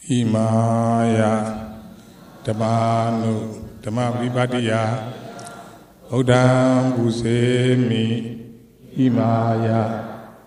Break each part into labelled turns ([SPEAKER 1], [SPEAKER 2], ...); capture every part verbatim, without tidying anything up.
[SPEAKER 1] Imaya Dhamanu Dhammapripatiya Buddham Busemi Imaya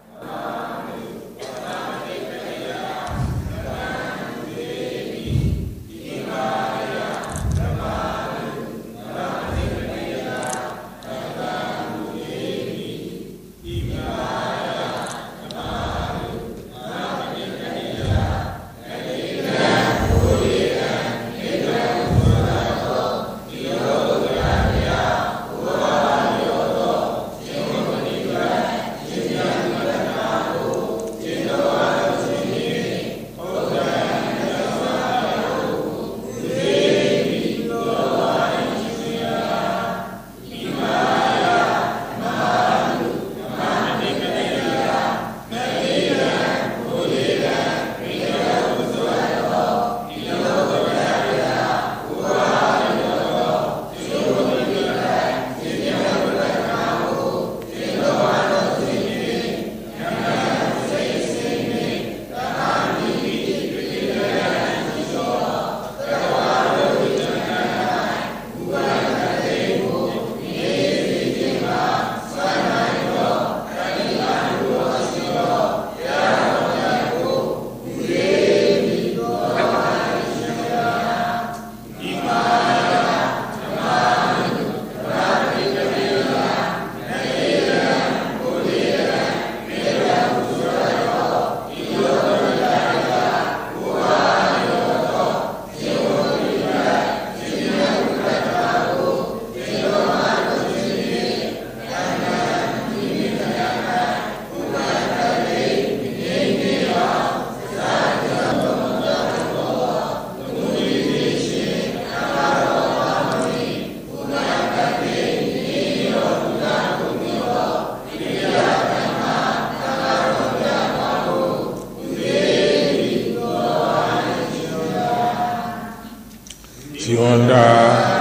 [SPEAKER 1] Yonda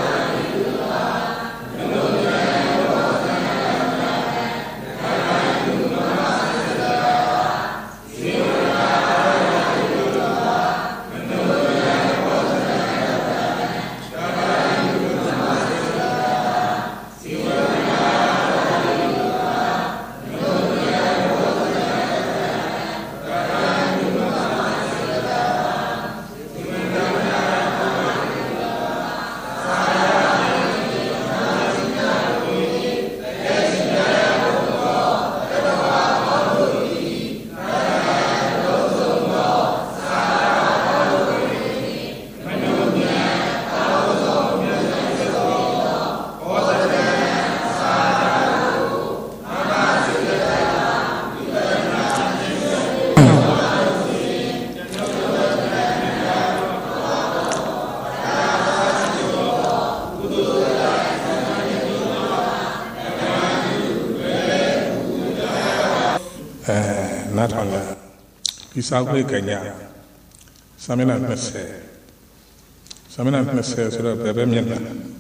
[SPEAKER 1] Natala Isabel Kenya Samina Messe Samina Messe sort of Bebe Mienta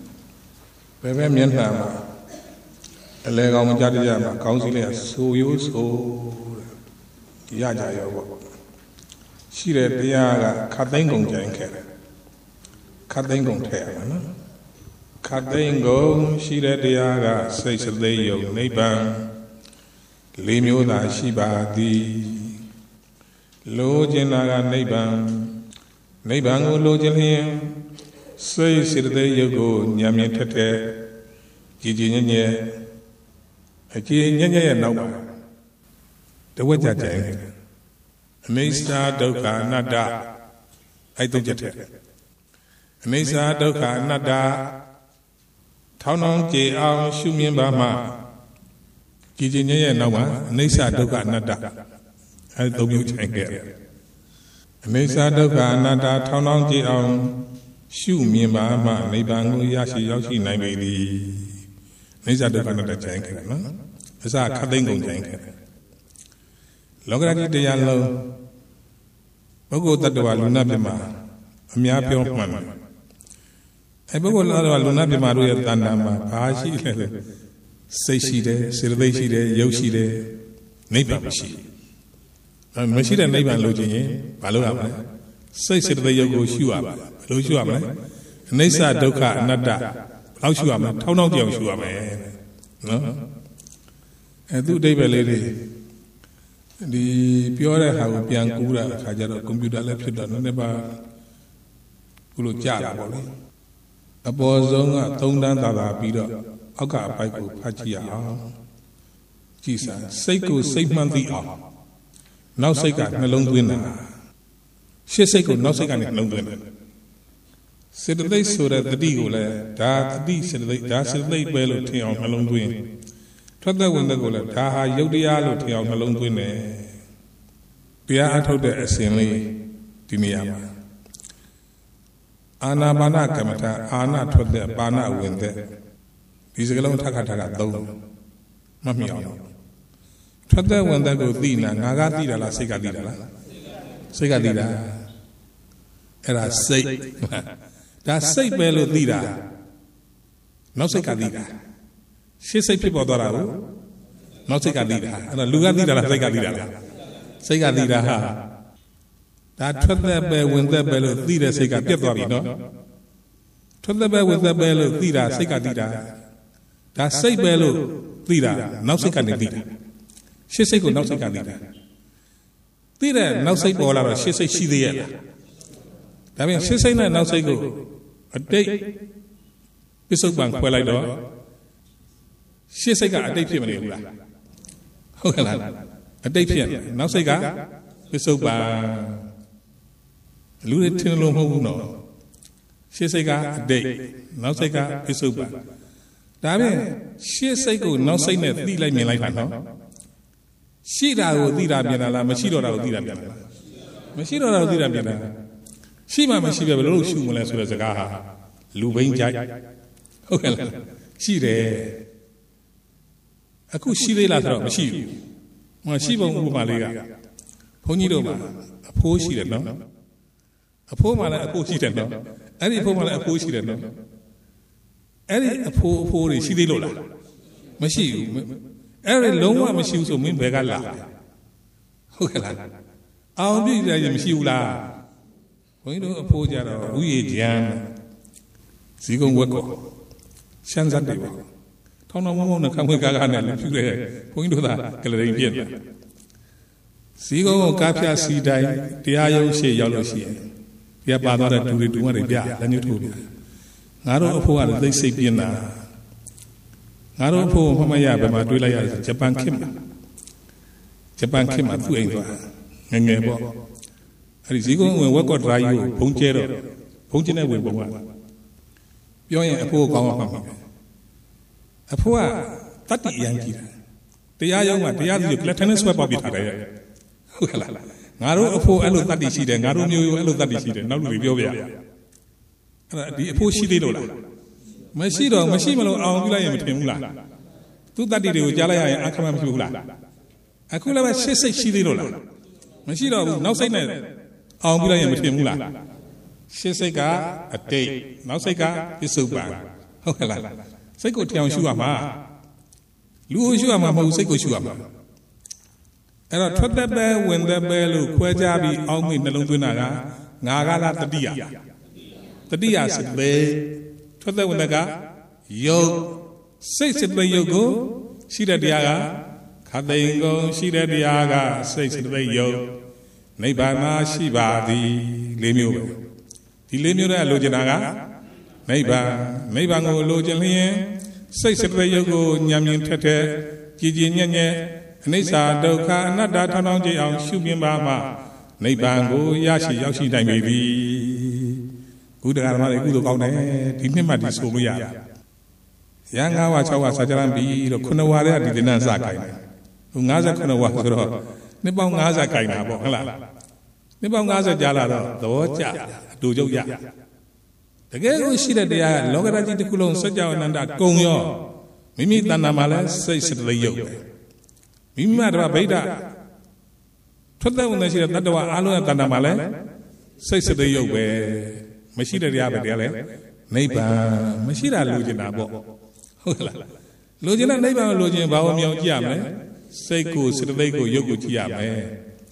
[SPEAKER 1] Bebe Mienta a leg on Jadiyama, Council so used so Yaja Yobo. She read the Yaga Katango Janker Katango Terra Katango, she read the Yaga, says a day of Naban. Lemio da Shiba di Lojinaga Naban Nabango Lojin say Sirde Yogo Nyamitate Gijinye a Jinya Nawa the Waja Jang Mesa Doka Nada I don't get it Mesa Doka Nada Town J. Al Shumin Bama Gijinya Nawa, Nisa Doka Nada, I don't you take it. Nisa Doka Nada, Town J. Al Shu Mima, Nibangu Yashi Yoshi Nabi, Nisa Doka Nada Janker, no? As a Katingo Janker. Logati de Yalo Bogo Tadua Luna Bima, Miapio Man. I Bogo Luna Bima Tandama, Pashi. Say she there, Silve she there, Yoshi there, Neighbor she. And Machida Neighbor Lodging, Balua, စိတ်စေတသိက်ရုပ်ကိုရှုရမယ်ဘယ်လိုရှုရမလဲအနိစ္စဒုက္ခအနတ္တလောက်ရှုရမယ်ထောင်းထောင်းကြောင်ရှုရမယ်နော်အဲသူအတိတ်ပဲလေးတွေဒီပြောတဲ့ဟာကိုပြန်ကူးတာအခါကျတော့ကွန်ပျူတာလည်းဖြစ်တော့နည်းနည်းပါခုလိုကြာတာပေါ့လေအပေါ်ဆုံးကသုံးတန်းသာသာပြီးတော့အောက်ကအပိုက်ကိုဖတ်ကြည့်ရအောင်ကြည့်စားစိတ်ကိုစိတ်မှန်သိအောင်နောက်စိတ်ကနှလုံးသွင်းတာရှေ့စိတ်ကိုနောက်စိတ်ကနေနှလုံးသွင်းတယ်စေတသိက်ဆိုတဲ့တတိကိုလည်းဒါတတိစေတသိက်ဒါစေတသိက်ပဲလို့ထင်အောင်နှလုံးသွင်းထွက်သက်ဝင်သက်ကိုလည်းဒါဟာယုတ်တရားလို့ထင်အောင်နှလုံးသွင်းတယ်တရားအထုတ်တဲ့အစဉ်လေးဒီနေရာမှာအာနာပါနကမ္မထာအာနာထွက်သက်ပါဏဝင်သက်ဒီစကလုံးထပ်ခါထပ်ခါသုံးမမြင်အောင်ထွက်သက်ဝင်သက်ကိုသိနာငါကသိတာလားစိတ်ကသိတာလားစိတ်ကသိတာအဲ့ဒါစိတ်ဒါစိတ်ပဲလို့သိတာနောက်စိတ်ကသိတာရှေ့စိတ်ဖြစ်ပေါ်သွားတာကိုနောက်စိတ်ကသိတာအဲ့ဒါလူကသိတာလားစိတ်ကသိတာလားစိတ်ကသိတာဟာဒါထွက်သက်ပဲဝင်သက်ပဲလို့သိတဲ့စိတ်ကပြတ်သွားပြီနော်ထွက်သက်ပဲဝင်သက်ပဲလို့သိတာစိတ်ကသိတာဒါစိတ်ပဲလို့သိတာနောက်စိတ်ကနေသိတာရှေ့စိတ်ကိုနောက်စိတ်ကသိတာသိတဲ့နောက်စိတ်ပေါ်လာတော့ရှေ့စိတ်ရှိသေးရဲ့လားဒါပြန်ရှေ့စိတ်နဲ့နောက်စိတ်ကိုအတိတ်ပစ္စုပန်ခွဲလိုက်တော့ရှေ့စိတ်ကအတိတ်ဖြစ်မနေဘူးလားဟုတ်ကဲ့လားအတိတ်ဖြစ်နောက်စိတ်ကပစ္စုပန်လူတွေထင်လို့မဟုတ်ဘူးနော်ရှေ့စိတ်ကအတိတ်နောက်စိတ်ကပစ္စုပန်ဒါပြန်ရှေ့စိတ်ကိုနောက်စိတ်နဲ့သိလိုက်မြင်လိုက်တာနော်ရှိတာကိုသိတာမြင်တာလားမရှိတော့တာကိုသိတာမြင်တာလားမရှိတော့တာကိုသိတာမြင်တာရှိမှမရှိပဲဘယ်လိုလုပ်ရှုမလဲဆိုတဲ့စကားဟာလူဘိန်းကြိုက်ဟုတ်ကဲ့လားရှိတယ်အခုရှိသေးလားဆိုတော့မရှိဘူးမရှိပုံဥပမာလေးကဘုန်းကြီးတို့မှာအဖိုးရှိတယ်နော်အဖိုးမှလည်းအဖိုးရှိတယ်နော်အဲ့ဒီအဖိုးမှလည်းအဖိုးရှိတယ်နော်အဲ့ဒီအဖိုးအဖိုးတွေရှိသေးလို့လားမရှိဘူးအဲ့ဒီလုံးဝမရှိဘူးဆိုမင်းဘယ်ကလာဟုတ်ကဲ့လားအောင်ပြည့်တယ်ရင်မရှိဘူးလားဘုန်းကြီးတို့အဖိုးကြတော့ဥယျာဉ်ကျမ်းဇီကုံဝက်ကောရှမ်းဇတ်တွေပါထောင်းထောင်းမောင်းမောင်းနဲ့ခံခွေကားကားနဲ့လူဖြူတယ်ဘုန်းကြီးတို့ကကလရိန်ပြည့်တယ်ဇီကုံကိုကားဖြာစီတိုင်းတရားရုံးရှေ့ရောက်လို့ရှိရင်ပြပါသွားတဲ့ဒူတွေဒူမတွေပြလက်ညှိုးထိုးပြငါတို့အဖိုးကလည်းသိစိတ်ပြင်းတာငါတို့အဖိုးမမရဘယ်မှာတွေးလိုက်ရဂျပန်ခေတ်မှာဂျပန်ခေတ်မှာသူ့အိမ်သွားငငယ်ပေါ့အဲ့ဒီဇီကုံဝင်ဝက်ကော့ဒရိုင်းကိုဘုံကျဲတော့ဘုံကျင်းတဲ့ဝင်ပုံကပြောရင်အဖိုးကောင်းအောင်မှတ်မှာအဖိုးကတတ္တိအရင်ကြီးတာတရားရုံးကတရားသူကလက်ထနဲ့ဆွဲပေါက်ပြထားတယ်ဟုတ်ကဲ့လားငါတို့အဖိုးအဲ့လိုတတ္တိရှိတယ်ငါတို့မျိုးရိုးအဲ့လိုတတ္တိရှိတယ်နောက်လူတွေပြောပြအဲ့ဒါဒီအဖိုးရှိသေးလို့လားမရှိတော့မရှိမလို့အောင်ပြလိုက်ရင်မထင်ဘူးလားသူတတ္တိတွေကိုကြားလိုက်ရရင်အခမမရှိဘူးလားအခုလည်းပဲရှစ်စိတ်ရှိသေးလို့လားမရှိတော့ဘူးနောက်စိတ်နဲ့အောင်ပြလိုက်ရင်မထင်ဘူးလားရှစ်စိတ်ကအတိတ်နောက်စိတ်ကပစ္စုပန်ဟုတ်ကဲ့လားစိတ်ကိုထျောင်ရှုရမှာလူကိုရှုရမှာမဟုတ်စိတ်ကိုရှုရမှာအဲ့တော့ထွက်သက်ပဲဝင်သက်ပဲလို့ခွဲခြားပြီးအောင်းမိနှလုံးသွင်းတာကငါကလားတတိယတတိယစိတ်ပဲထွက်သက်ဝင်သက်ကယုတ်စိတ်စိတ်ပဲယုတ်ကိုရှိတဲ့တရားကခသိင်ကုန်ရှိတဲ့တရားကစိတ်စိတ်ပဲယုတ်နိဗ္ဗာန်မှာရှိပါသည်လေးမျိုးပဲဒီလေးမျိုးတဲ့လိုချင်တာကနိဗ္ဗာန်နိဗ္ဗာန်ကိုလိုချင်လျင်စိတ်စိတ်ပဲယုတ်ကိုဉာဏ်မြင်ထက်ထက်ကြည်ကြည်ညက်ညက်အနိစ္စဒုက္ခအနတ္တထောင်းထောင်းကြည့်အောင်ရှုမြင်ပါမှနိဗ္ဗာန်ကိုရရှိရောက်ရှိနိုင်ပြီကုသကာဓမ္မတွေကုသိုလ်ကောင်းတယ်ဒီနှစ်မှဒီဆိုလို့ရတယ်ရန်ငါးဝါခြောက်ဝါစာကြမ်းပြီးတော့ခုနှစ်ဝါတဲ့ဒီသင်္นานစကိုင်းတယ်ဟို59ဝါဆိုတော့နှစ်ပေါင်း50ကိုင်းတာပေါ့ဟုတ်လားနှစ်ပေါင်း50ကြာလာတော့သဘောကျအတူချုပ်ရတကယ်ကိုရှိတဲ့တရားကလောကဓာတ်ကြီးတစ်ခုလုံးစัจ java အနန္တကုံရောမိမိတဏ္ဍာမှာလည်းစိတ်စိတ်လေးရုပ်ပဲမိမိမှာတော့ဗိဒ္ဓထွက်တဲ့ဝင်ရှိတဲ့တတ္တဝါအားလုံးရဲ့တဏ္ဍာမှာလည်းစိတ်စိတ်လေးရုပ်ပဲမရှိတဲ့တရားပဲတရားလဲနိဗ္ဗာန်မရှိတာလိုချင်တာပေါ့ဟုတ်လားလိုချင်တဲ့နိဗ္ဗာန်ကိုလိုချင်ဘာလို့မြောင်ကြည့်ရမလဲစိတ်ကိုစိတ်သိက်ကိုရုပ်ကိုကြည့်ရမယ်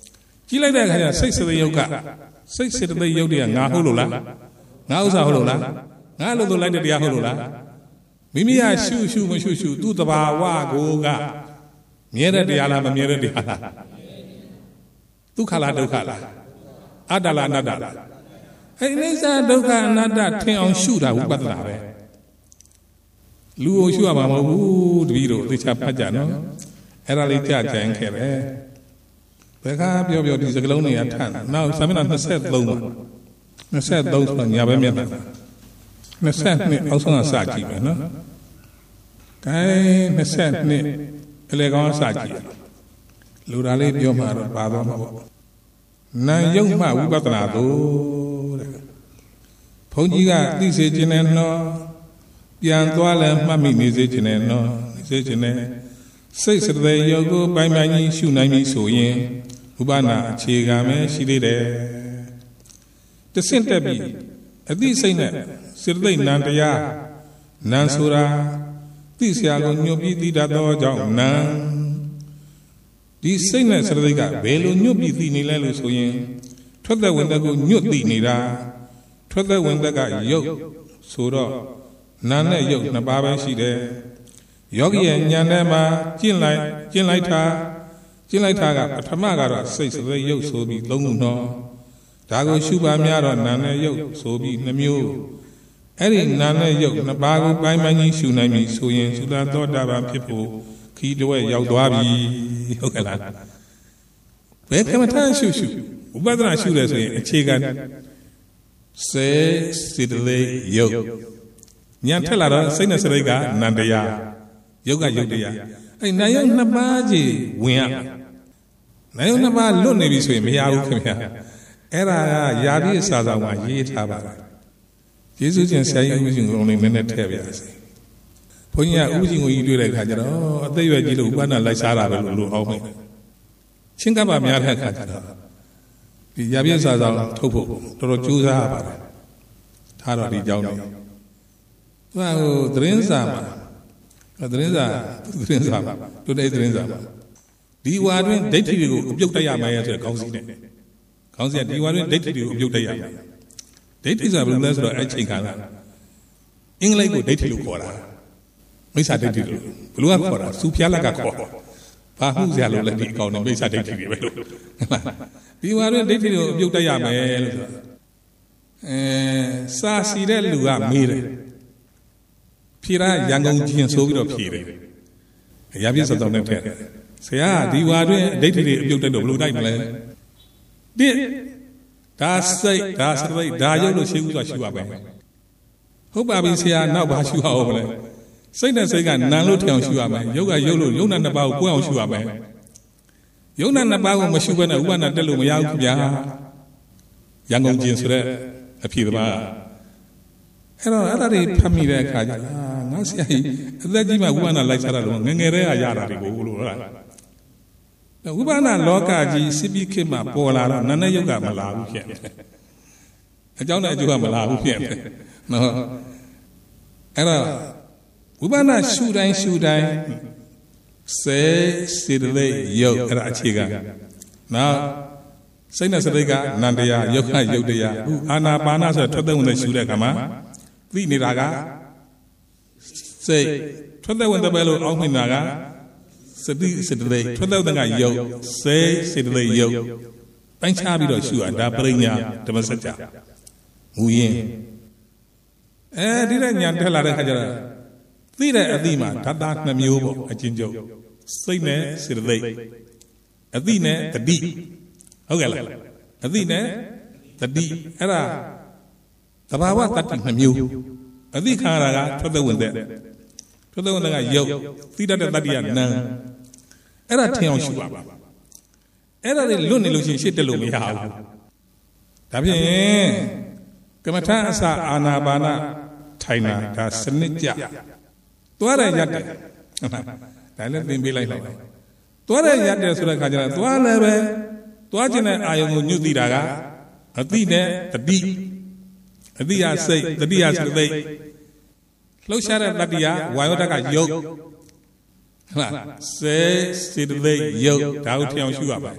[SPEAKER 1] ကြီးလိုက်တဲ့အခါကျစိတ်စေတယုတ်ကစိတ်စေတသိက်ယုတ်တွေကငါဟုတ်လို့လားငါဥစ္စာဟုတ်လို့လားငါလို့ဆိုလိုက်တဲ့တရားဟုတ်လို့လားမိမိကရှုရှုမရှုရှုသူ့တဘာဝကိုကမြဲတဲ့တရားလားမမြဲတဲ့တရားလားဒုက္ခလားဒုက္ခလားအတ္တလားအနတ္တလားအဲ့အိစ္ဆာဒုက္ခအနတ္တထင်အောင်ရှုတာဝိပဿနာပဲလူကိုရှုရမှာမဟုတ်ဘူးတပည့်တို့သိချဖတ်ကြနော်အဲ့ဒါလေးကြာကြင်ခဲ့တယ်ဘယ်ကပြောပြောဒီစကလုံးတွေကထန်နောက်စာမျက်နှာနှစ်ဆယ်သုံးပါနှစ်ဆယ်သုံးဆိုတော့ညာဘက်မျက်နှာနှစ်ဆယ်နှစ်အောက်ဆုံးကစကြည့်မယ်နော်ကဲနှစ်ဆယ်နှစ်အလေကောင်းစကြည့်လူသားလေးပြောမှတော့ပါတော့မှာပေါ့နာယုတ်မှဝိပဿနာသို့တဲ့ဘုန်းကြီးကသိစေခြင်းနဲ့နော်ပြန်သွားလဲမှတ်မိနေစေခြင်းနဲ့နော်နေစေခြင်းနဲ့စိတ်စတဲ့ယောကိုပိုင်ပိုင်ကြီးရှုနိုင်ပြီဆိုရင်ဥပနာအခြေခံပဲရှိသေးတယ်တဆင့်တက်ပြီးအသိစိတ်နဲ့စေတသိက်နံတရားနံဆိုတာသိစရာကိုညွတ်ပြီးသိတတ်သောကြောင့်နံဒီစိတ်နဲ့စေတသိက်ကဘယ်လိုညွတ်ပြီးသိနေလဲလို့ဆိုရင်ထွက်သက်ဝင်သက်ကိုညွတ်သိနေတာထွက်သက်ဝင်သက်ကယုတ်ဆိုတော့နာနဲ့ယုတ်နှစ်ပါးပဲရှိတယ်ယောဂီရဲ့ဉာဏ်ထဲမှာကျင့်လိုက်ကျင့်လိုက်တာကျင့်လိုက်တာကပထမကတော့စိတ်စတဲ့ယုတ်ဆိုပြီးသုံးခုနော်ဒါကိုရှုပါများတော့နာနဲ့ယုတ်ဆိုပြီးနှမျိုးအဲ့ဒီနာနဲ့ယုတ်နှစ်ပါးကိုပိုင်းပိုင်းကြီးရှုနိုင်ပြီဆိုရင်သုတသောတာပန်ဖြစ်ဖို့ခီးတွဲရောက်သွားပြီဟုတ်ကဲ့လားဘယ်ကမ္မထာရှုရှုဥပဒနာရှုလဲဆိုရင်အခြေခံစေစေတလေးယုတ်ဉာဏ်ထက်လာတော့စိတ်နဲ့စိတ်ကနန္တရားယုတ်ကယုတ်တရားအဲ့နာယုတ်နှစ်ပါးကြီးဝင်ရနာယုတ်နှစ်ပါးလွတ်နေပြီဆိုရင်မရဘူးခင်ဗျာအဲ့ဒါကယာတိအစာဆောင်မှာရေးထားပါလားယေရှုရှင်ဆရာကြီးဥပရှင်ကိုလည်းနည်းနည်းထည့်ပြရစီဘုန်းကြီးကဥပရှင်ကိုကြီးတွေ့တဲ့အခါကျတော့အသက်ရွယ်ကြီးလို့ဥပဒနာလိုက်စားတာပဲလို့လို့အောင်မယ်ချင်းကပ်ပါများတဲ့အခါကျတော့ဒီယာတိအစာဆောင်ထုတ်ဖို့တော်တော်ကြိုးစားရပါတယ်ထားတော့ဒီကြောင်းနေသူကဟိုသတင်းစာမှာသတင်းစာသတင်းစာမှာတို့တဲ့သတင်းစာမှာဒီဝါတွင်ဒိဋ္ဌိတွေကိုအပြုတ်တက်ရမယ်ဆိုတဲ့ခေါင်းစည်းနဲ့ခေါင်းစည်းကဒီဝါတွင်ဒိဋ္ဌိတွေကိုအပြုတ်တက်ရမယ်ဒိဋ္ဌိဆိုတာဘယ်လိုလဲဆိုတော့အဲ့ချိန်ခါကအင်္ဂလိပ်ကိုဒိဋ္ဌိလို့ခေါ်တာမိစ္ဆာဒိဋ္ဌိလို့ဘယ်လိုကခေါ်တာစူဖျားလက်ကခေါ်ဘာမှုစရာလို့လဲဒီအကောင်နဲ့မိစ္ဆာဒိဋ္ဌိတွေပဲလို့ဒီဝါတွင်ဒိဋ္ဌိတွေကိုအပြုတ်တက်ရမယ်လို့ဆိုတာအဲစာစီတဲ့လူကမေးတယ်ဖြေရရန်ကုန်ကျင်ဆိုပြီးတော့ဖြေတယ်ရပြည့်စုံတဲ့ထက်ဆရာဒီဝါတွင်အဋ္ဌိတွေအပြုတ်တက်တော့ဘယ်လိုတိုက်မလဲတစ်ဒါစိတ်ဒါစရိတ်ဒါရုပ်လို့ရှိဦးဆိုရှုရပဲဟုတ်ပါပြီဆရာနောက်ပါရှုအောင်မလဲစိတ်နဲ့စိတ်ကနံလို့ထင်အောင်ရှုရမယ်ရုပ်ကရုပ်လို့ယုံနာနှစ်ပါးကိုကိုယ်အောင်ရှုရမယ်ယုံနာနှစ်ပါးကိုမရှုဘဲနဲ့ဥပနာတက်လို့မရဘူးဗျာရန်ကုန်ကျင်ဆိုတဲ့အဖြစ်သမားအဲ့တော့အဲ့ဒါတွေဖတ်မိတဲ့အခါကျတော့ငါဆရာကြီးအသက်ကြီးမှဝိပဿနာလိုက်စားတာလို့ငငယ်တည်းကရတာတွေကိုလို့ဟုတ်လားဝိပဿနာလောကကြီးစစ်ပြီးခေတ်မှာပေါ်လာတော့နာနဲ့ယုတ်ကမလာဘူးဖြစ်တယ်အကြောင်းနဲ့အကျိုးကမလာဘူးဖြစ်တယ်နော်အဲ့တော့ဝိပဿနာရှုတိုင်းရှုတိုင်းစေစေတလေးယုတ်အဲ့ဒါအခြေခံနောက်စိတ်နဲ့စိတ်ကနန္တရားယုတ်ခယုတ်တရားအခုအာနာပါနဆိုထွက်သက်ဝင်တဲ့ရှုတဲ့အခါမှာသိနေတာကစိတ်ထွက်သက်ဝင်တဲ့ပဲလို့အောက်မိနေတာကစတိစေတလေးထွက်သက်တဲ့ကယုတ်စေစေတလေးယုတ်ပိုင်းခြားပြီးတော့ရှုရဒါပရိညာဓမ္မစကြာမူရင်းအဲဒီတဲ့ညာတက်လာတဲ့ခါကျတော့သိတဲ့အသိမှာဓာတ်နှစ်မျိုးပေါ့အချင်းချုပ်စိတ်နဲ့စေတလေးအသိနဲ့တတိဟုတ်ကဲ့လားအသိနဲ့တတိအဲ့ဒါသဘာဝတတ္တိနှစ်မျိုးအသိခါရကထွက်သက်ဝင်တဲ့ထွက်သက်ဝင်တဲ့ကယုတ်သိတတ်တဲ့တတ္တိကနံအဲ့ဒါထင်အောင်ရှုပါပါအဲ့ဒါတွေလွတ်နေလို့ရှိရင်ရှစ်တက်လို့မရဘူးဒါဖြင့်ကမ္မထာအစအာနာပါနထိုင်တာဒါစနစ်ကြသွားရရတယ်ဒါလည်းသင်ပေးလိုက်လိုက်သွားရရတယ်ဆိုတဲ့ခါကျတော့သွားလည်းပဲသွားခြင်းတဲ့အာယုံကိုညှို့သိတာကအတိနဲ့တတိအတိယစိတ်တတိယစိတ်သိလှုပ်ရှားတဲ့တတိယဝါယောဓာတ်ကယုတ်ဟုတ်လားစေစေတသိက်ယုတ်ဒါကိုထင်အောင်ရှုရပါ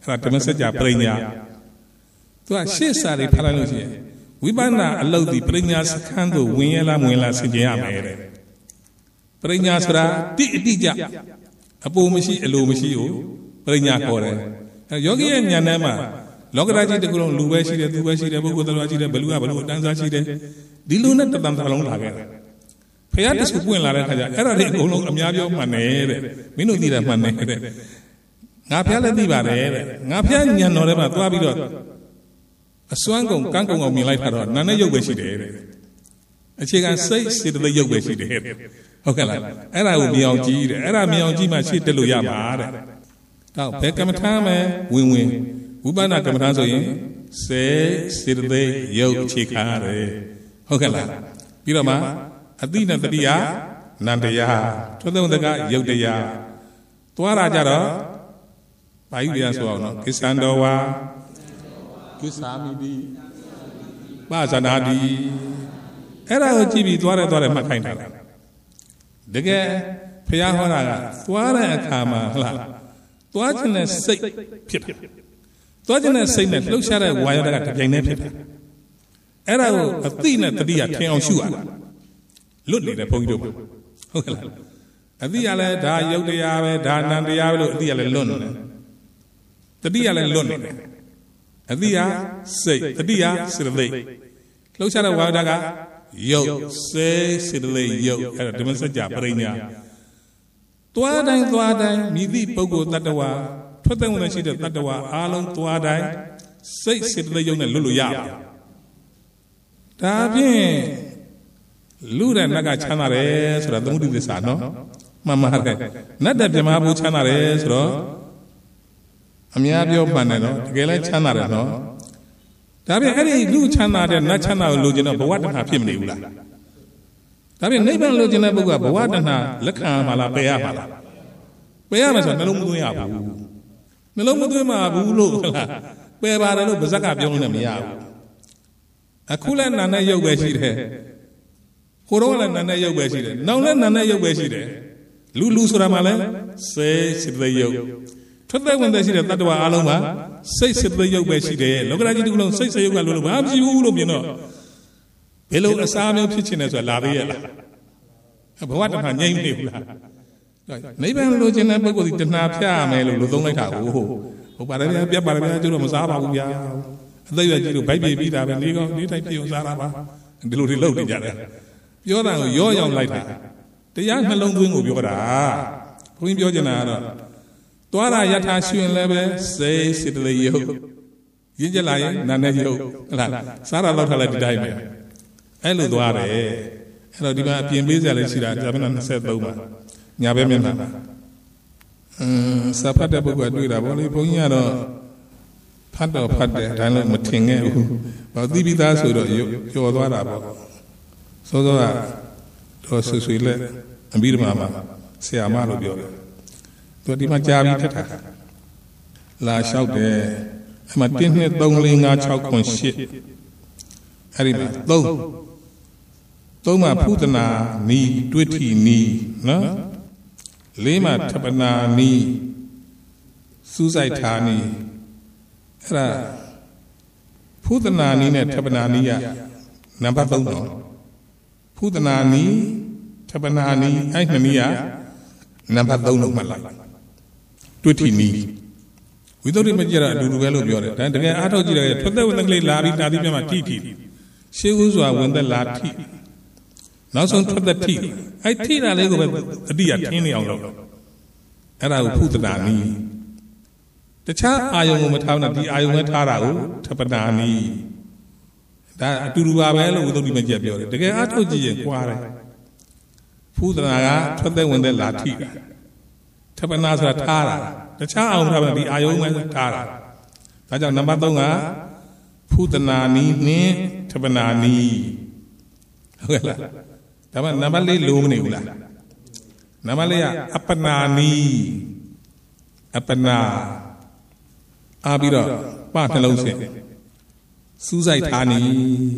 [SPEAKER 1] အဲ့ဒါဓမ္မစကြာပရိညာသူကရှေ့စာတွေဖတ်လိုက်လို့ရှိရင်ဝိပဿနာအလုပ်ဒီပရိညာစခန်းသို့ဝင်ရလားမဝင်လားဆင်ခြင်ရမယ်တဲ့ပရိညာဆိုတာတိအတိကြအပူမရှိအလိုမရှိကိုပရိညာခေါ်တယ်အဲယောဂီရဲ့ဉာဏ်ထဲမှာလောကဓာတ်ကြီးတစ်ခုလုံးလူပဲရှိတယ်သူပဲရှိတယ်ပုဂ္ဂိုလ်တော်ရှိတယ်ဘလူကဘလူအတန်းစားရှိတယ်ဒီလိုနဲ့တတန်တလုံးလာခဲ့တယ်ဖခင်တဆူပွင့်လာတဲ့ခါကျအဲ့ဒါတွေအကုန်လုံးအများပြောမှန်တယ်တဲ့မင်းတို့သိတယ်မှန်တယ်တဲ့ငါဖခင်လည်းသိပါတယ်တဲ့ငါဖခင်ဉာဏ်တော်ထဲမှာသွားပြီးတော့အစွမ်းကုန်ကန်းကုန်အောင်မြင်လိုက်တာတော့နာနဲ့ရုပ်ပဲရှိတယ်တဲ့အခြေခံစိတ်စေတသိက်ရုပ်ပဲရှိတယ်တဲ့ဟုတ်ကဲ့လားအဲ့ဒါကိုမြင်အောင်ကြည့်တဲ့အဲ့ဒါမြင်အောင်ကြည့်မှရှေ့တက်လို့ရမှာတဲ့တော့ဘယ်ကမ္မထာမဲဝင်ဝင်ဝိပဿနာကမ္မထာဆိုရင်စေစေတသိက်ရုပ်အခြေခံရတယ်ဟုတ်ကဲ့လားပြီးတော့မှအတိနဲ့တတိယနန္တရားသွသုံးတကရုပ်တရားသွားတာကြတော့ဘာယူတရားဆိုအောင်နော်ကိစ္ဆန္တောဝါကိစ္ဆာမိတိပါဇနာတိအဲ့ဒါကိုကြည့်ပြီးသွားတယ်သွားတယ်မှတ်ခိုင်းတာတကယ်ဖះဟောတာကသွားတဲ့အခါမှာဟုတ်လားသွားခြင်းနဲ့စိတ်ဖြစ်တယ်သွားခြင်းနဲ့စိတ်နဲ့လှုပ်ရှားတဲ့ဝါယောဓာတ်ကတပြိုင်တည်းဖြစ်တယ်အဲ့ဒါကိုအသိနဲ့တတိယထင်အောင်ရှုရတယ်လွတ်နေတယ်ဘုန်းကြီးတို့ဟုတ်ကဲ့လားအသိကလည်းဒါယုတ်တရားပဲဒါနံတရားပဲလို့အသိကလည်းလွတ်နေတယ်တတိယလည်းလွတ်နေတယ်အသိကစိတ်တတိယစေတသိက်လှုပ်ရှားတဲ့ဝါယောဓာတ်ကယုတ်စေစေတသိက်ယုတ်အဲ့ဒါဓမ္မစကြာပရိညာသွားတိုင်းသွားတိုင်းမြည်သည့်ပုဂ္ဂိုလ်တ attva ထွက်တဲ့ဝင်ရှိတဲ့တ attva အားလုံးသွားတိုင်းစိတ်စေတသိက်ယုတ်နဲ့လွတ်လို့ရပါတယ်ဒါဖြင့်လူတဲ့နတ်ကချမ်းသာတယ်ဆိုတာသမုဒိသစ္စာနော်မှန်ပါတယ်နတ်တဲ့ပြမဘူးချမ်းသာတယ်ဆိုတော့အများပြောမှန်တယ်နော်တကယ်လဲချမ်းသာတယ်နော်ဒါဖြင့်အဲ့ဒီလူချမ်းသာတဲ့နတ်ချမ်းသာကိုလိုချင်တော့ဘဝတဏှာဖြစ်မနေဘူးလားဒါဖြင့်နိဗ္ဗာန်လိုချင်တဲ့ပုဂ္ဂိုလ်ကဘဝတဏှာလက်ခံမှာလားပယ်ရမှာလားပယ်ရမှာဆိုနှလုံးမသွင်းရဘူးနှလုံးမသွင်းမှာဘူးလို့ဟုတ်လားပယ်ပါတယ်လို့ပါဇက်ကပြောလို့လည်းမရဘူးအခုလည်းနာနဲ့ရုပ်ပဲရှိတယ်ဟိုတော့လည်းနာနဲ့ရုပ်ပဲရှိတယ်နောက်လည်းနာနဲ့ရုပ်ပဲရှိတယ်လူလူဆိုတာမှလည်းစေစိတ္တရုပ်ထွက်တဲ့ဝင်တဲ့ရှိတဲ့တ attva အားလုံးမှာစိတ်စိတ္တရုပ်ပဲရှိတယ်လောကဓာတ်ကြီးတစ်ခုလုံးစိတ်စိတ်ရုပ်ကလို့ဘာမှမရှိဘူးလို့မြင်တော့ဘယ်လိုအစားမျိုးဖြစ်ချင်လဲဆိုတာလာသေးရဲ့လားဘဝတဏှာငြိမ့်နေဘူးလားနိဗ္ဗာန်လိုချင်တဲ့ပုဂ္ဂိုလ်ဒီတဏှာဖြတ်ရမယ်လို့လူသုံးလိုက်တာကိုဟုတ်ပါတယ်ဗျာပြတ်ပါတယ်ဗျာကျတော့မစားပါဘူးဗျာအသက်ရွယ်ကြီးလို့ဗိုက်ပြေပြီးတာပဲနေကောနေတိုင်းပြေအောင်စားတာပါဒီလိုတွေလုပ်နေကြတယ်ပြောတာကိုရောရောင်လိုက်တာတရားနှလုံးသွင်းကိုပြောတာဘုန်းကြီးပြောချင်တာကတော့သွားတာယထာရှင်လည်းပဲစေစေတသိက်ယုတ်ရင်းကျက်လာရင်နာနဲ့ယုတ်ဟုတ်လားစားတာတော့ထားလိုက်ဒီတိုင်းပဲအဲ့လိုသွားတယ်အဲ့တော့ဒီမှာအပြင်ပေးစရာလည်းရှိတာဒါပေမဲ့နှစ်ဆယ်သုံးပါညာဘက်မျက်နှာမှာအင်းစာဖတ်တဲ့ပုဂ္ဂိုလ်ကတွေ့တာဗောလေဘုန်းကြီးကတော့ဖတ်တော့ဖတ်တယ်ဒါလည်းမထင်ခဲ့ဘူးဘာသိပြီးသားဆိုတော့ကျော်သွားတာပေါ့စောစောကတော့ဆွဆွေလက်အပြီးဓမ္မမှာဆရာမလို့ပြောတယ်သူဒီမှာကြာပြီးထက်တာလာလျှောက်တယ်အဲ့မှာတစ်နှစ်သုံးလေးငါးခြောက်ခွန်ရှစ်အဲ့ဒီမှာသုံးသုံးမှာဖုဒနာနီတွိဋ္ဌိနီနော်လေးမှာထပနာနီစူးစိုက်ဌာနီအဲ့ဒါဖုဒနာနီနဲ့ထပနာနီကနံပါတ်သုံးတော့ဖုဒနာနီထပနာနီအဲ့နှစ်နီးကနံပါတ်သုံးလို့မှတ်လိုက်တွိဋ္ဌိနီဝိသုဒ္ဓိမကြတော့အတူတူပဲလို့ပြောတယ်ဒါတကယ်အားထုတ်ကြည့်တယ်ထွက်သက်ဝင်တဲ့ကလေးလာပြီးတာတိပြမှာတိတိရှေးဦးစွာဝင်သက်လာတိနောက်ဆုံးထွက်သက်တိအဲ့ထိတာလေးကိုပဲအတိအထင်းနေအောင်လုပ်အဲ့ဒါကိုဖုဒနာနီတခြားအာယုံကိုမထားဘူးနော်ဒီအာယုံပဲထားတာကိုထပနာနီဒါအတူတူပါပဲလို့ဝိသုဒ္ဓိမကြပြောတယ်တကယ်အားထုတ်ကြည့်ရင်ကွာတယ်ဖုဒနာကထွက်သက်ဝင်သက်လာတိထပနာဆိုတာထားတာတခြားအောင်ထားပါဒီအာယုံပဲထားတာဒါကြောင့်နံပါတ်သုံးကဖုဒနာနီနှင်းထပနာနီဟုတ်ကဲ့လားဒါမှနံပါတ်လေးလိုမနေဘူးလားနံပါတ်လေးကအပနာနီအပနာအားပြီးတော့ပနှလုံးစင်စူးစိုက်ထားနီ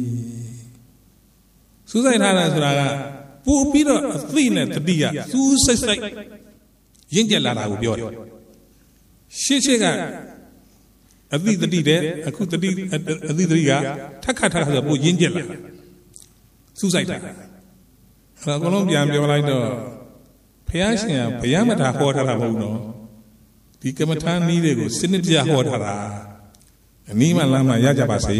[SPEAKER 1] စူးစိုက်ထားတယ်ဆိုတာကပို့ပြီးတော့အသိနဲ့တတိယစူးစိုက်စိုက်ရင့်ကျက်လာတာကိုပြောတယ်ရှေ့ရှေ့ကအသိတတိတဲ့အခုတတိအသိတတိကထက်ခါထက်ခါဆိုပိုရင်းကျက်လာစူးစိုက်တာအဲ့တော့အကုန်လုံးပြန်ပြောလိုက်တော့ဘုရားရှင်ကဘုရားမထာဟောထားတာမဟုတ်နော်ဒီကမ္မထာနည်းတွေကိုစနစ်တကျဟောထားတာအနည်းမှလမ်းမှရကြပါစေ